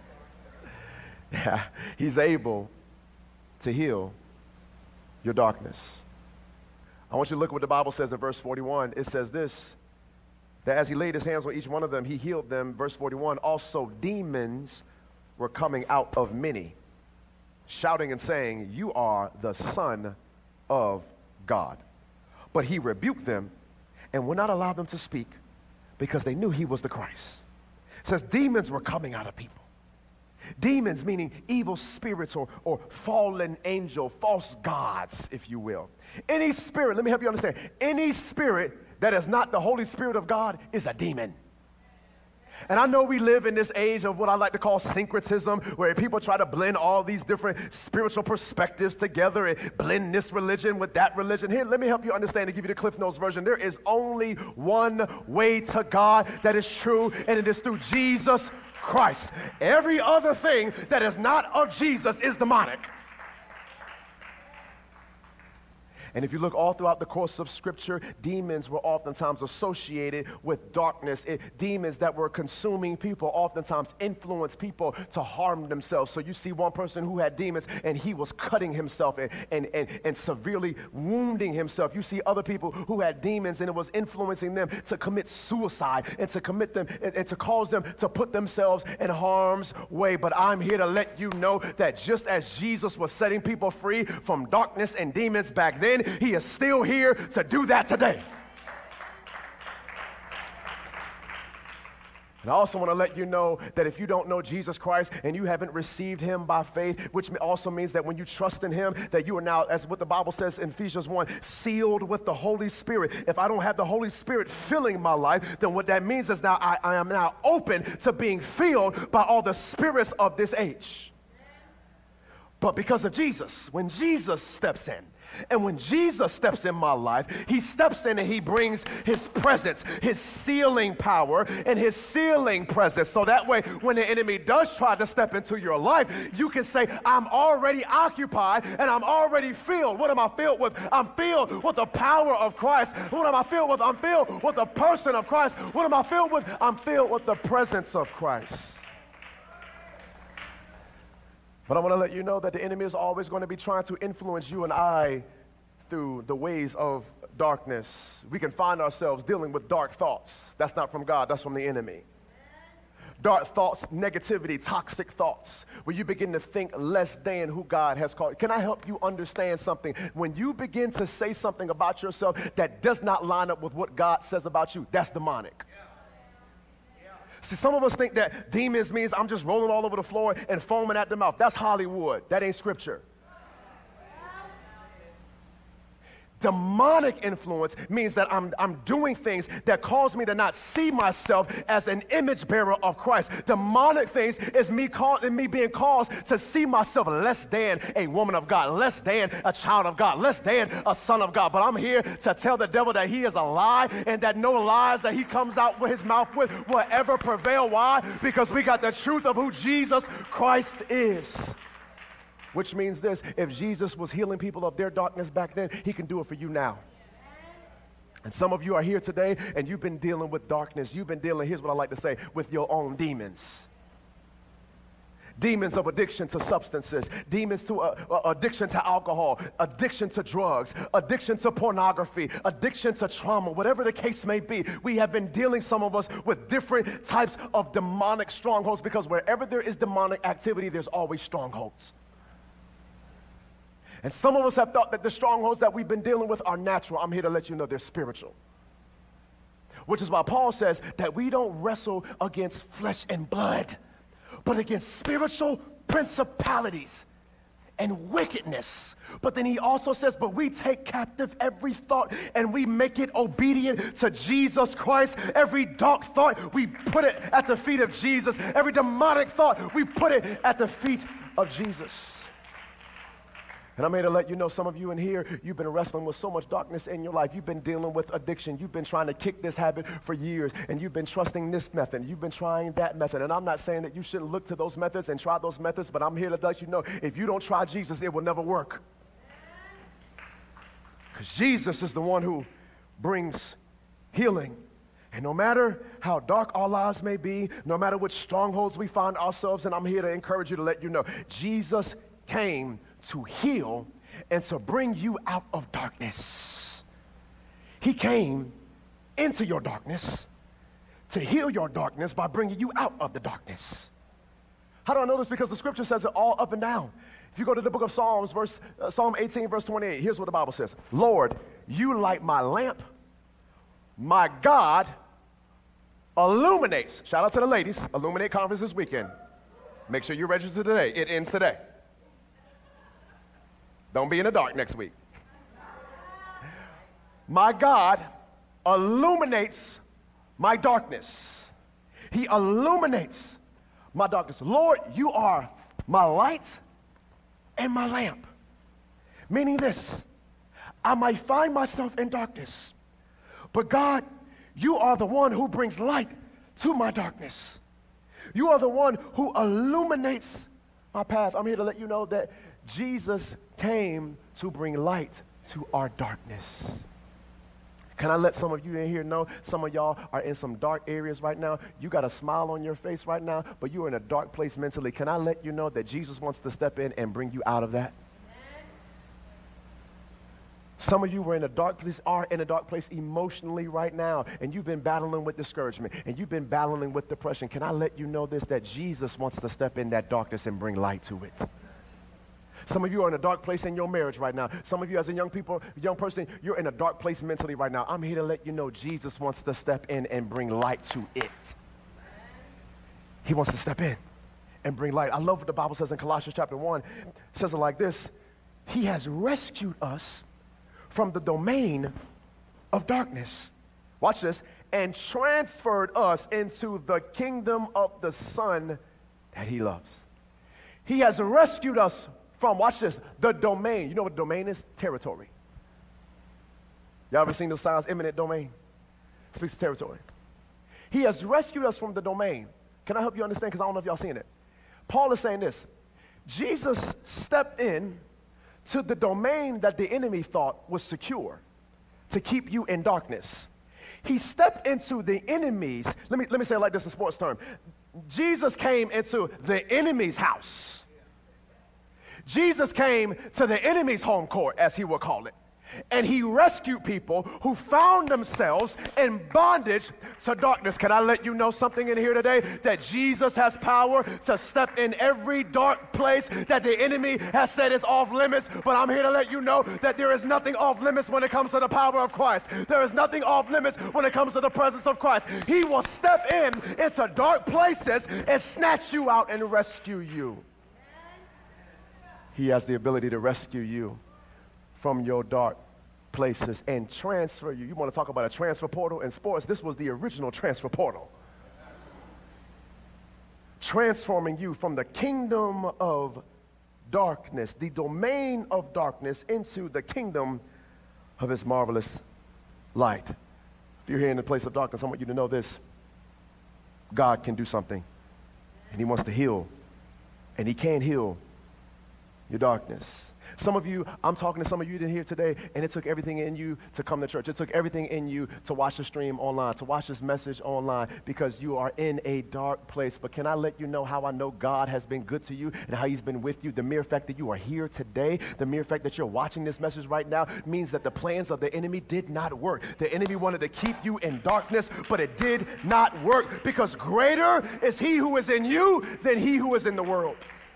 Yeah, he's able to heal your darkness. I want you to look at what the Bible says in verse 41. It says this, that as he laid his hands on each one of them, he healed them. Verse 41, also demons were coming out of many, shouting and saying, you are the Son of God. But he rebuked them and would not allow them to speak because they knew he was the Christ. It says demons were coming out of people. Demons meaning evil spirits or fallen angel, false gods, if you will. Any spirit, let me help you understand, any spirit that is not the Holy Spirit of God is a demon. And I know we live in this age of what I like to call syncretism, where people try to blend all these different spiritual perspectives together and blend this religion with that religion. Here, let me help you understand and give you the Cliff Notes version. There is only one way to God that is true, and it is through Jesus Christ. Every other thing that is not of Jesus is demonic. And if you look all throughout the course of Scripture, demons were oftentimes associated with darkness. Demons that were consuming people oftentimes influenced people to harm themselves. So you see one person who had demons and he was cutting himself and severely wounding himself. You see other people who had demons and it was influencing them to commit suicide and to commit them and to cause them to put themselves in harm's way. But I'm here to let you know that just as Jesus was setting people free from darkness and demons back then, he is still here to do that today. And I also want to let you know that if you don't know Jesus Christ and you haven't received him by faith, which also means that when you trust in him, that you are now, as what the Bible says in Ephesians 1, sealed with the Holy Spirit. If I don't have the Holy Spirit filling my life, then what that means is now I am now open to being filled by all the spirits of this age. But because of Jesus, when Jesus steps in And when Jesus steps in my life, he steps in and he brings his presence, his sealing power, and his sealing presence. So that way, when the enemy does try to step into your life, you can say, I'm already occupied and I'm already filled. What am I filled with? I'm filled with the power of Christ. What am I filled with? I'm filled with the person of Christ. What am I filled with? I'm filled with the presence of Christ. But I want to let you know that the enemy is always going to be trying to influence you and I through the ways of darkness. We can find ourselves dealing with dark thoughts. That's not from God, that's from the enemy. Dark thoughts, negativity, toxic thoughts, where you begin to think less than who God has called. Can I help you understand something? When you begin to say something about yourself that does not line up with what God says about you, that's demonic. See, some of us think that demons means I'm just rolling all over the floor and foaming at the mouth. That's Hollywood. That ain't scripture. Demonic influence means that I'm doing things that cause me to not see myself as an image bearer of Christ. Demonic things is me being caused to see myself less than a woman of God, less than a child of God, less than a son of God. But I'm here to tell the devil that he is a lie and that no lies that he comes out with his mouth with will ever prevail. Why? Because we got the truth of who Jesus Christ is. Which means this, if Jesus was healing people of their darkness back then, he can do it for you now. And some of you are here today and you've been dealing with darkness. You've been dealing, here's what I like to say, with your own demons. Demons of addiction to substances, demons to addiction to alcohol, addiction to drugs, addiction to pornography, addiction to trauma, whatever the case may be. We have been dealing, some of us, with different types of demonic strongholds because wherever there is demonic activity, there's always strongholds. And some of us have thought that the strongholds that we've been dealing with are natural. I'm here to let you know they're spiritual. Which is why Paul says that we don't wrestle against flesh and blood, but against spiritual principalities and wickedness. But then he also says, but we take captive every thought and we make it obedient to Jesus Christ. Every dark thought, we put it at the feet of Jesus. Every demonic thought, we put it at the feet of Jesus. And I'm here to let you know, some of you in here, you've been wrestling with so much darkness in your life. You've been dealing with addiction. You've been trying to kick this habit for years, and you've been trusting this method. You've been trying that method. And I'm not saying that you shouldn't look to those methods and try those methods, but I'm here to let you know, if you don't try Jesus, it will never work. Because Jesus is the one who brings healing. And no matter how dark our lives may be, no matter which strongholds we find ourselves in, I'm here to encourage you to let you know, Jesus came to heal and to bring you out of darkness. He came into your darkness to heal your darkness by bringing you out of the darkness. How do I know this? Because the scripture says it all up and down. If you go to the book of Psalms, Psalm 18, verse 28, here's what the Bible says. Lord, you light my lamp. My God illuminates. Shout out to the ladies. Illuminate conference this weekend. Make sure you register today. It ends today. Don't be in the dark next week. My God illuminates my darkness. He illuminates my darkness. Lord, you are my light and my lamp. Meaning this, I might find myself in darkness, but God, you are the one who brings light to my darkness. You are the one who illuminates my path. I'm here to let you know that Jesus came to bring light to our darkness. Can I let some of you in here know, some of y'all are in some dark areas right now. You got a smile on your face right now, but you are in a dark place mentally. Can I let you know that Jesus wants to step in and bring you out of that? Some of you are in a dark place emotionally right now, and you've been battling with discouragement, and you've been battling with depression. Can I let you know this, that Jesus wants to step in that darkness and bring light to it? Some of you are in a dark place in your marriage right now. Some of you as a young person, you're in a dark place mentally right now. I'm here to let you know Jesus wants to step in and bring light to it. He wants to step in and bring light. I love what the Bible says in Colossians chapter 1. It says it like this. He has rescued us from the domain of darkness. Watch this. And transferred us into the kingdom of the Son that he loves. He has rescued us from, watch this, the domain. You know what domain is? Territory. Y'all ever seen those signs, eminent domain? Speaks of territory. He has rescued us from the domain. Can I help you understand? Because I don't know if y'all seen it. Paul is saying this. Jesus stepped in to the domain that the enemy thought was secure to keep you in darkness. He stepped into the enemy's, let me say it like this in sports term. Jesus came into the enemy's house. Jesus came to the enemy's home court, as he would call it. And he rescued people who found themselves in bondage to darkness. Can I let you know something in here today? That Jesus has power to step in every dark place that the enemy has said is off limits. But I'm here to let you know that there is nothing off limits when it comes to the power of Christ. There is nothing off limits when it comes to the presence of Christ. He will step into dark places and snatch you out and rescue you. He has the ability to rescue you from your dark places and transfer you. You want to talk about a transfer portal in sports? This was the original transfer portal. Transforming you from the kingdom of darkness, the domain of darkness, into the kingdom of his marvelous light. If you're here in the place of darkness, I want you to know this. God can do something, and he wants to heal, and he can heal your darkness. Some of you, I'm talking to some of you in here today, and it took everything in you to come to church. It took everything in you to watch the stream online, to watch this message online, because you are in a dark place. But can I let you know how I know God has been good to you and how he's been with you? The mere fact that you are here today, the mere fact that you're watching this message right now, means that the plans of the enemy did not work. The enemy wanted to keep you in darkness, but it did not work, because greater is he who is in you than he who is in the world.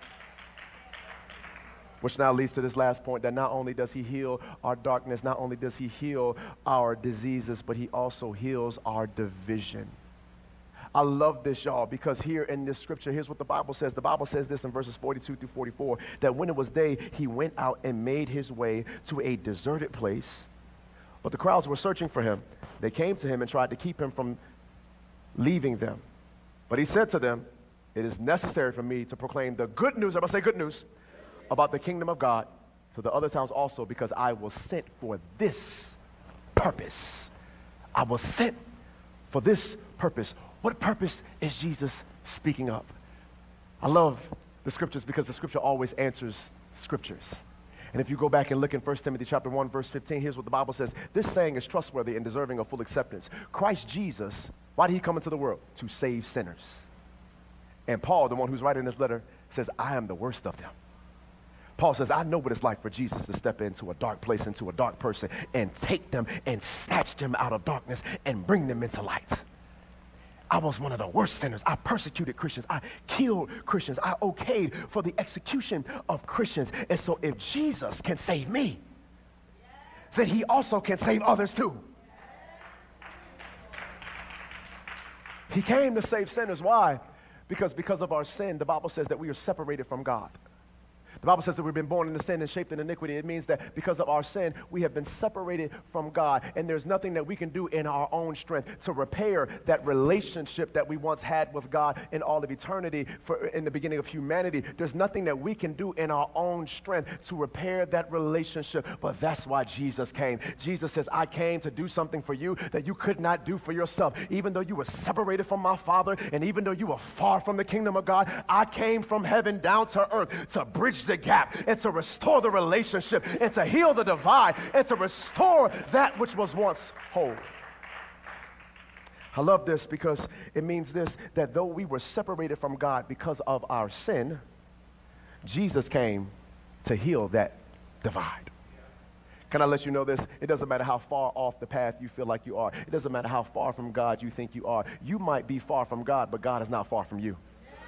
Which now leads to this last point, that not only does he heal our darkness, not only does he heal our diseases, but he also heals our division. I love this, y'all, because here in this scripture, here's what the Bible says. The Bible says this in verses 42 through 44, that when it was day, he went out and made his way to a deserted place. But the crowds were searching for him. They came to him and tried to keep him from leaving them. But he said to them, it is necessary for me to proclaim the good news. Everybody say good news. About the kingdom of God to the other towns also, because I was sent for this purpose. I was sent for this purpose. What purpose is Jesus speaking of? I love the scriptures because the scripture always answers scriptures. And if you go back and look in 1 Timothy chapter 1, verse 15, here's what the Bible says. This saying is trustworthy and deserving of full acceptance. Christ Jesus, why did he come into the world? To save sinners. And Paul, the one who's writing this letter, says, I am the worst of them. Paul says, I know what it's like for Jesus to step into a dark place, into a dark person, and take them and snatch them out of darkness and bring them into light. I was one of the worst sinners. I persecuted Christians. I killed Christians. I okayed for the execution of Christians. And so if Jesus can save me, then he also can save others too. He came to save sinners. Why? Because of our sin, the Bible says that we are separated from God. The Bible says that we've been born into sin and shaped in iniquity. It means that because of our sin, we have been separated from God. And there's nothing that we can do in our own strength to repair that relationship that we once had with God in all of eternity, in the beginning of humanity. There's nothing that we can do in our own strength to repair that relationship. But that's why Jesus came. Jesus says, I came to do something for you that you could not do for yourself. Even though you were separated from my Father, and even though you were far from the kingdom of God, I came from heaven down to earth to bridge the gap and to restore the relationship and to heal the divide and to restore that which was once whole. I love this because it means this, that though we were separated from God because of our sin, Jesus came to heal that divide. Can I let you know this? It doesn't matter how far off the path you feel like you are. It doesn't matter how far from God you think you are. You might be far from God, but God is not far from you.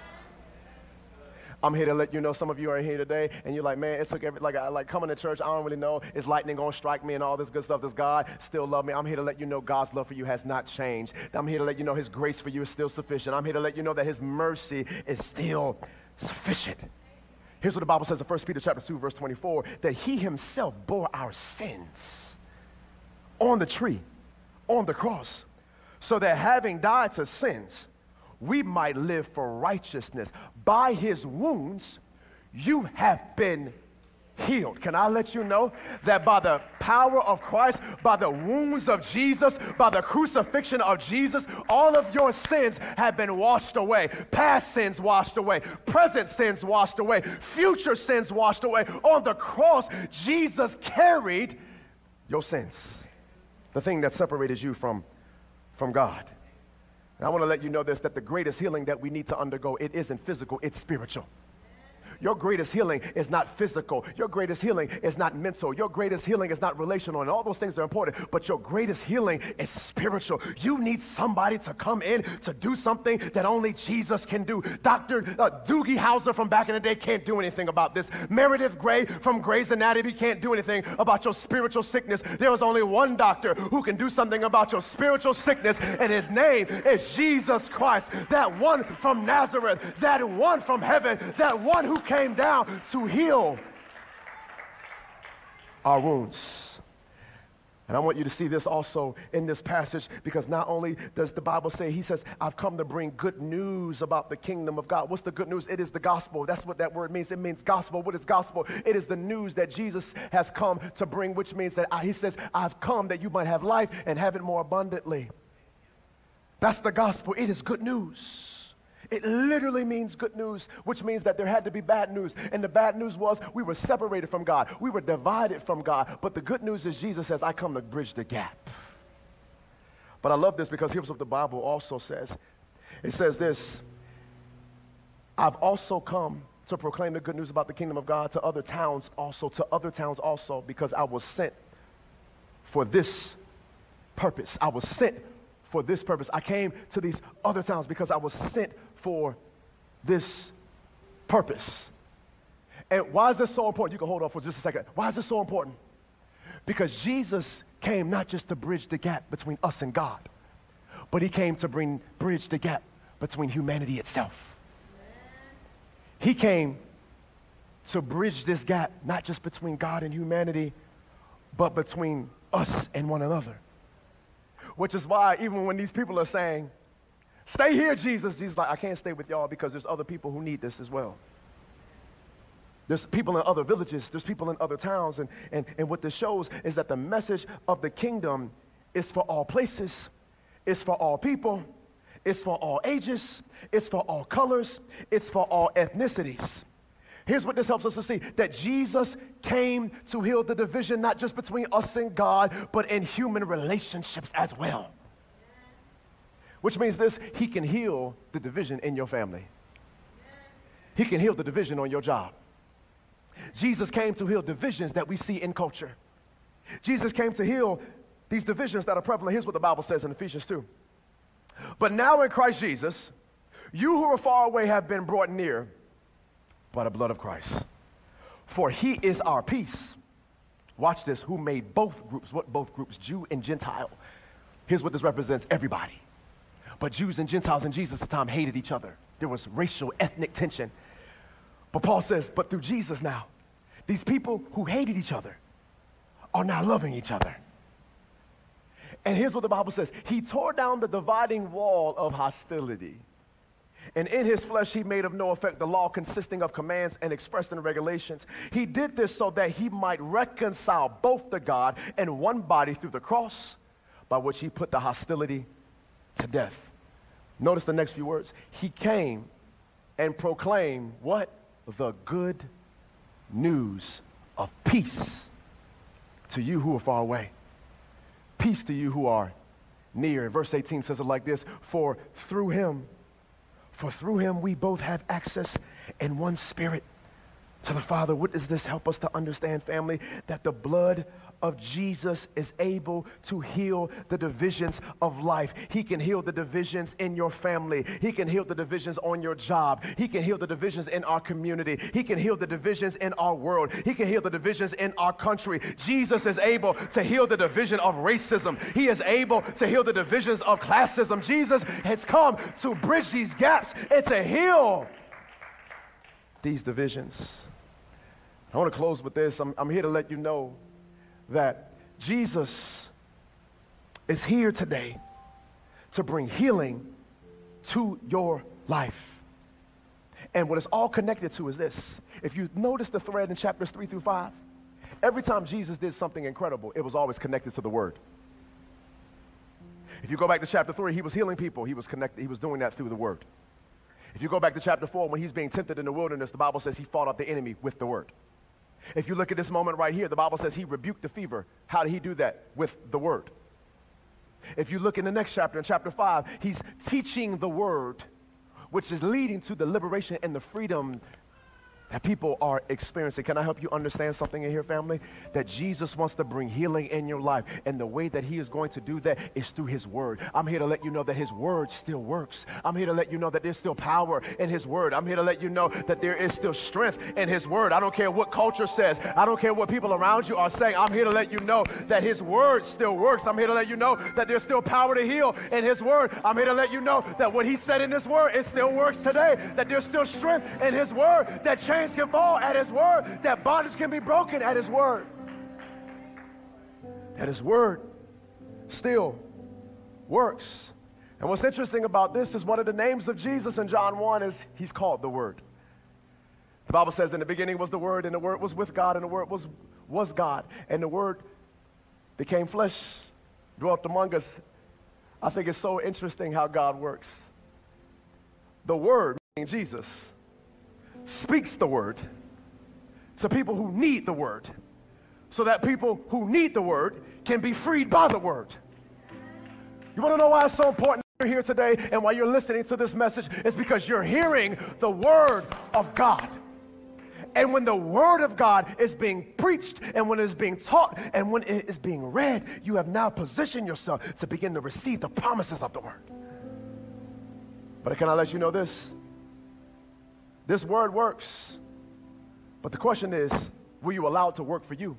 I'm here to let you know, some of you are here today, and you're like, man, it took like coming to church, I don't really know, is lightning going to strike me and all this good stuff? Does God still love me? I'm here to let you know God's love for you has not changed. I'm here to let you know his grace for you is still sufficient. I'm here to let you know that his mercy is still sufficient. Here's what the Bible says in 1 Peter chapter 2, verse 24, that he himself bore our sins on the tree, on the cross, so that having died to sins, we might live for righteousness. By his wounds, you have been healed. Can I let you know that by the power of Christ, by the wounds of Jesus, by the crucifixion of Jesus, all of your sins have been washed away. Past sins washed away, present sins washed away, future sins washed away. On the cross, Jesus carried your sins, the thing that separated you from God. And I want to let you know this, that the greatest healing that we need to undergo, it isn't physical, it's spiritual. Your greatest healing is not physical. Your greatest healing is not mental. Your greatest healing is not relational. And all those things are important. But your greatest healing is spiritual. You need somebody to come in to do something that only Jesus can do. Dr. Doogie Howser from back in the day can't do anything about this. Meredith Grey from Grey's Anatomy can't do anything about your spiritual sickness. There is only one doctor who can do something about your spiritual sickness, and his name is Jesus Christ. That one from Nazareth, that one from heaven, that one who came down to heal our wounds. And I want you to see this also in this passage, because not only does the Bible say, he says, I've come to bring good news about the kingdom of God. What's the good news? It is the gospel. That's what that word means. It means gospel. What is gospel? It is the news that Jesus has come to bring, which means that he says, I've come that you might have life and have it more abundantly. That's the gospel. It is good news. It literally means good news, which means that there had to be bad news. And the bad news was we were separated from God. We were divided from God. But the good news is Jesus says, I come to bridge the gap. But I love this, because here's what the Bible also says. It says this, I've also come to proclaim the good news about the kingdom of God to other towns also, because I was sent for this purpose. I was sent for this purpose. I came to these other towns because I was sent for this purpose. And why is this so important? You can hold on for just a second. Why is this so important? Because Jesus came not just to bridge the gap between us and God, but he came to bridge the gap between humanity itself. He came to bridge this gap, not just between God and humanity, but between us and one another. Which is why even when these people are saying, stay here, Jesus is like, I can't stay with y'all because there's other people who need this as well. There's people in other villages, there's people in other towns, and what this shows is that the message of the kingdom is for all places, it's for all people, it's for all ages, it's for all colors, it's for all ethnicities. Here's what this helps us to see, that Jesus came to heal the division not just between us and God, but in human relationships as well. Which means this, he can heal the division in your family. He can heal the division on your job. Jesus came to heal divisions that we see in culture. Jesus came to heal these divisions that are prevalent. Here's what the Bible says in Ephesians 2. But now in Christ Jesus, you who are far away have been brought near by the blood of Christ. For he is our peace. Watch this, who made both groups. What both groups? Jew and Gentile. Here's what this represents, everybody. But Jews and Gentiles in Jesus' time hated each other. There was racial, ethnic tension. But Paul says, but through Jesus now, these people who hated each other are now loving each other. And here's what the Bible says. He tore down the dividing wall of hostility. And in his flesh, he made of no effect the law consisting of commands and expressed in regulations. He did this so that he might reconcile both to God in one body through the cross, by which he put the hostility to death. Notice the next few words. He came and proclaimed what? The good news of peace to you who are far away. Peace to you who are near. Verse 18 says it like this, For through him we both have access in one spirit to the Father. What does this help us to understand, family? That the blood of Jesus is able to heal the divisions of life. He can heal the divisions in your family. He can heal the divisions on your job. He can heal the divisions in our community. He can heal the divisions in our world. He can heal the divisions in our country. Jesus is able to heal the division of racism. He is able to heal the divisions of classism. Jesus has come to bridge these gaps and to heal these divisions. I want to close with this. I'm here to let you know that Jesus is here today to bring healing to your life. And what it's all connected to is this. If you notice the thread in chapters 3 through 5, every time Jesus did something incredible, it was always connected to the word. If you go back to chapter 3, he was healing people. He was doing that through the word. If you go back to chapter 4, when he's being tempted in the wilderness, the Bible says he fought off the enemy with the word. If you look at this moment right here, the Bible says he rebuked the fever. How did he do that? With the word. If you look in the next chapter, in chapter 5, he's teaching the word, which is leading to the liberation and the freedom that people are experiencing. Can I help you understand something in here, family? That Jesus wants to bring healing in your life, and the way that he is going to do that is through his word. I'm here to let you know that his word still works. I'm here to let you know that there's still power in his word. I'm here to let you know that there is still strength in his word. I don't care what culture says. I don't care what people around you are saying. I'm here to let you know that his word still works. I'm here to let you know that there's still power to heal in his word. I'm here to let you know that what he said in his word, it still works today. That there's still strength in his word. That chains can fall at his word, that bondage can be broken at his word. That his word still works. And what's interesting about this is one of the names of Jesus in John 1 is he's called the Word. The Bible says in the beginning was the Word, and the Word was with God, and the Word was God. And the Word became flesh, dwelt among us. I think it's so interesting how God works. The Word, meaning Jesus, speaks the word to people who need the word, so that people who need the word can be freed by the word. You want to know why it's so important you're here today and why you're listening to this message? It's because you're hearing the word of God. And when the word of God is being preached, and when it's being taught, and when it is being read, you have now positioned yourself to begin to receive the promises of the word. But can I let you know this? This word works, but the question is, will you allow it to work for you?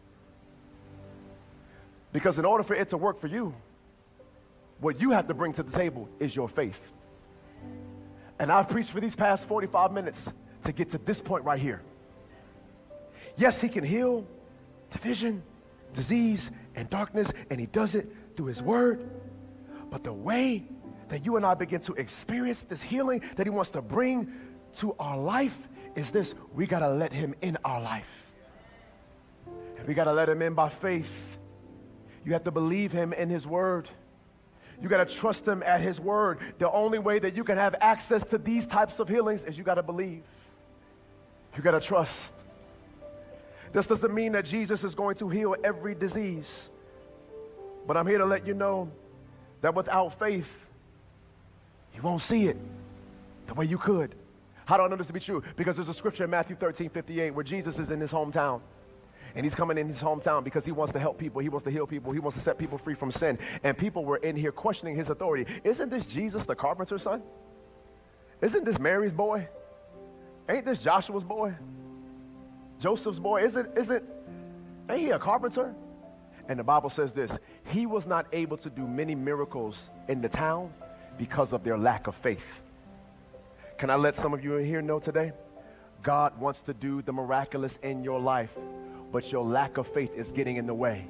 Because in order for it to work for you, what you have to bring to the table is your faith. And I've preached for these past 45 minutes to get to this point right here. Yes, he can heal division, disease, and darkness, and he does it through his word. But the way that you and I begin to experience this healing that he wants to bring to our life is this: we got to let him in our life. And we got to let him in by faith. You have to believe him in his word. You got to trust him at his word. The only way that you can have access to these types of healings is you got to believe. You got to trust. This doesn't mean that Jesus is going to heal every disease. But I'm here to let you know that without faith, you won't see it the way you could. How do I know this to be true? Because there's a scripture in Matthew 13:58 where Jesus is in his hometown. And he's coming in his hometown because he wants to help people. He wants to heal people. He wants to set people free from sin. And people were in here questioning his authority. Isn't this Jesus, the carpenter's son? Isn't this Mary's boy? Ain't this Joshua's boy? Joseph's boy? Ain't he a carpenter? And the Bible says this: he was not able to do many miracles in the town because of their lack of faith. Can I let some of you in here know today? God wants to do the miraculous in your life, but your lack of faith is getting in the way.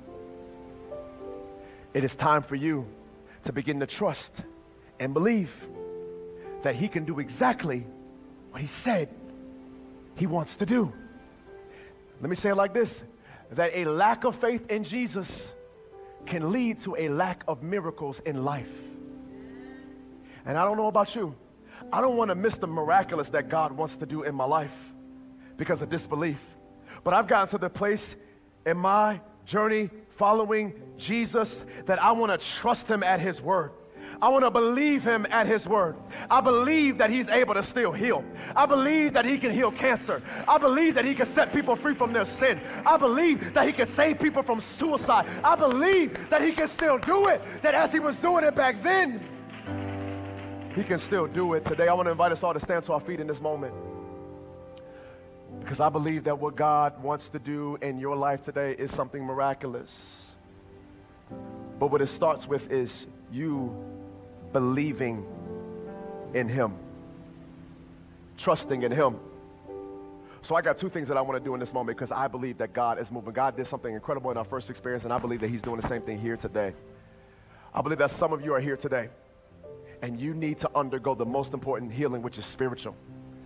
It is time for you to begin to trust and believe that he can do exactly what he said he wants to do. Let me say it like this: that a lack of faith in Jesus can lead to a lack of miracles in life. And I don't know about you, I don't want to miss the miraculous that God wants to do in my life because of disbelief. But I've gotten to the place in my journey following Jesus that I want to trust him at his word. I want to believe him at his word. I believe that he's able to still heal. I believe that he can heal cancer. I believe that he can set people free from their sin. I believe that he can save people from suicide. I believe that he can still do it, that as he was doing it back then, he can still do it today. I want to invite us all to stand to our feet in this moment, because I believe that what God wants to do in your life today is something miraculous. But what it starts with is you believing in him, trusting in him. So I got two things that I want to do in this moment, because I believe that God is moving. God did something incredible in our first experience, and I believe that he's doing the same thing here today. I believe that some of you are here today, and you need to undergo the most important healing, which is spiritual.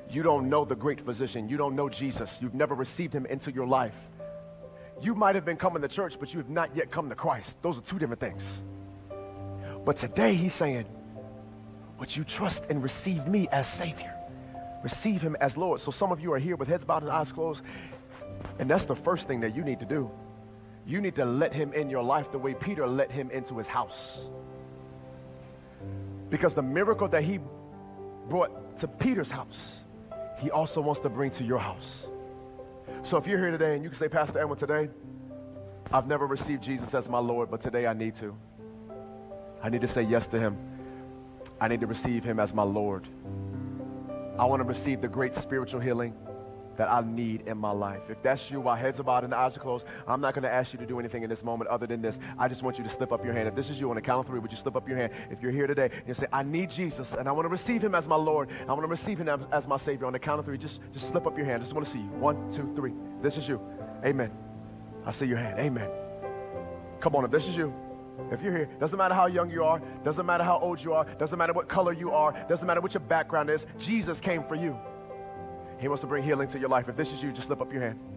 You don't know the great physician. You don't know Jesus. You've never received him into your life. You might have been coming to church, but you have not yet come to Christ. Those are two different things. But today he's saying, would you trust and receive me as Savior? Receive him as Lord. So some of you are here with heads bowed and eyes closed, and that's the first thing that you need to do. You need to let him in your life the way Peter let him into his house. Because the miracle that he brought to Peter's house, he also wants to bring to your house. So if you're here today and you can say, Pastor Edwin, today, I've never received Jesus as my Lord, but today I need to. I need to say yes to him. I need to receive him as my Lord. I want to receive the great spiritual healing that I need in my life. If that's you, while heads are bowed and the eyes are closed, I'm not going to ask you to do anything in this moment other than this. I just want you to slip up your hand. If this is you on the count of 3, would you slip up your hand? If you're here today and you say, I need Jesus and I want to receive him as my Lord. I want to receive him as my Savior. On the count of 3, just slip up your hand. I just want to see you. 1, 2, 3. This is you. Amen. I see your hand. Amen. Come on, if this is you. If you're here, doesn't matter how young you are, doesn't matter how old you are, doesn't matter what color you are, doesn't matter what your background is, Jesus came for you. He wants to bring healing to your life. If this is you, just slip up your hand.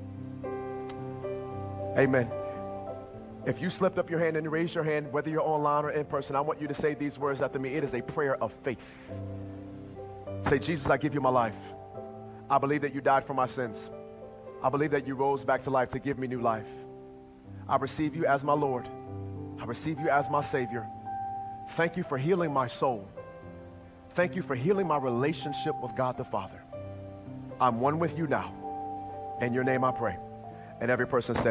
Amen. If you slipped up your hand and you raised your hand, whether you're online or in person, I want you to say these words after me. It is a prayer of faith. Say, Jesus, I give you my life. I believe that you died for my sins. I believe that you rose back to life to give me new life. I receive you as my Lord. I receive you as my Savior. Thank you for healing my soul. Thank you for healing my relationship with God the Father. I'm one with you now. In your name I pray. And every person said,